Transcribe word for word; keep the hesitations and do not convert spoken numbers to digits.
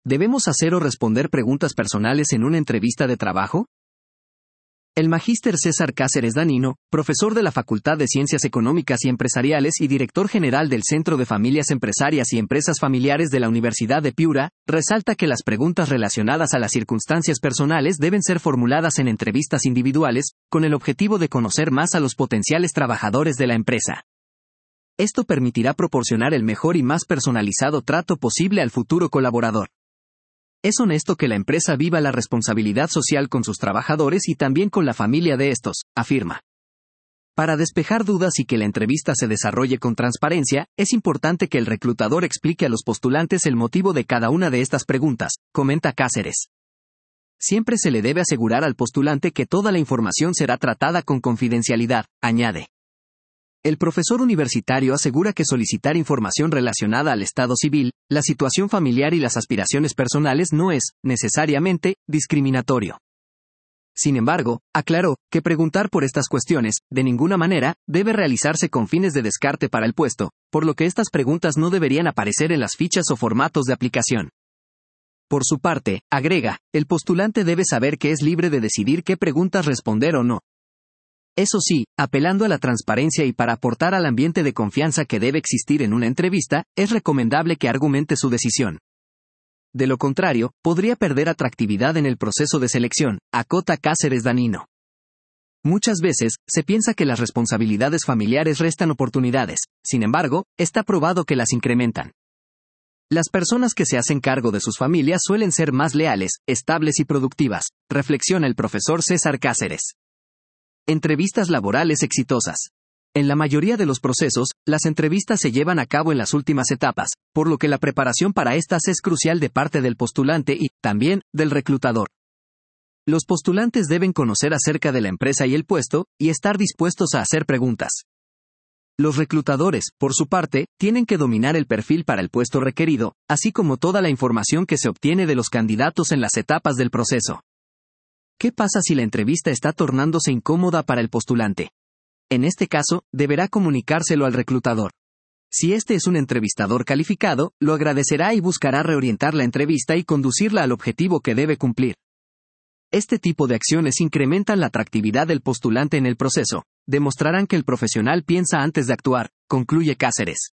¿Debemos hacer o responder preguntas personales en una entrevista de trabajo? El magíster César Cáceres Danino, profesor de la Facultad de Ciencias Económicas y Empresariales y director general del Centro de Familias Empresarias y Empresas Familiares de la Universidad de Piura, resalta que las preguntas relacionadas a las circunstancias personales deben ser formuladas en entrevistas individuales, con el objetivo de conocer más a los potenciales trabajadores de la empresa. Esto permitirá proporcionar el mejor y más personalizado trato posible al futuro colaborador. Es honesto que la empresa viva la responsabilidad social con sus trabajadores y también con la familia de estos, afirma. Para despejar dudas y que la entrevista se desarrolle con transparencia, es importante que el reclutador explique a los postulantes el motivo de cada una de estas preguntas, comenta Cáceres. Siempre se le debe asegurar al postulante que toda la información será tratada con confidencialidad, añade. El profesor universitario asegura que solicitar información relacionada al estado civil, la situación familiar y las aspiraciones personales no es, necesariamente, discriminatorio. Sin embargo, aclaró que preguntar por estas cuestiones, de ninguna manera, debe realizarse con fines de descarte para el puesto, por lo que estas preguntas no deberían aparecer en las fichas o formatos de aplicación. Por su parte, agrega, el postulante debe saber que es libre de decidir qué preguntas responder o no. Eso sí, apelando a la transparencia y para aportar al ambiente de confianza que debe existir en una entrevista, es recomendable que argumente su decisión. De lo contrario, podría perder atractividad en el proceso de selección, acota Cáceres Danino. Muchas veces, se piensa que las responsabilidades familiares restan oportunidades, sin embargo, está probado que las incrementan. Las personas que se hacen cargo de sus familias suelen ser más leales, estables y productivas, reflexiona el profesor César Cáceres. Entrevistas laborales exitosas. En la mayoría de los procesos, las entrevistas se llevan a cabo en las últimas etapas, por lo que la preparación para estas es crucial de parte del postulante y, también, del reclutador. Los postulantes deben conocer acerca de la empresa y el puesto, y estar dispuestos a hacer preguntas. Los reclutadores, por su parte, tienen que dominar el perfil para el puesto requerido, así como toda la información que se obtiene de los candidatos en las etapas del proceso. ¿Qué pasa si la entrevista está tornándose incómoda para el postulante? En este caso, deberá comunicárselo al reclutador. Si este es un entrevistador calificado, lo agradecerá y buscará reorientar la entrevista y conducirla al objetivo que debe cumplir. Este tipo de acciones incrementan la atractividad del postulante en el proceso, demostrarán que el profesional piensa antes de actuar, concluye Cáceres.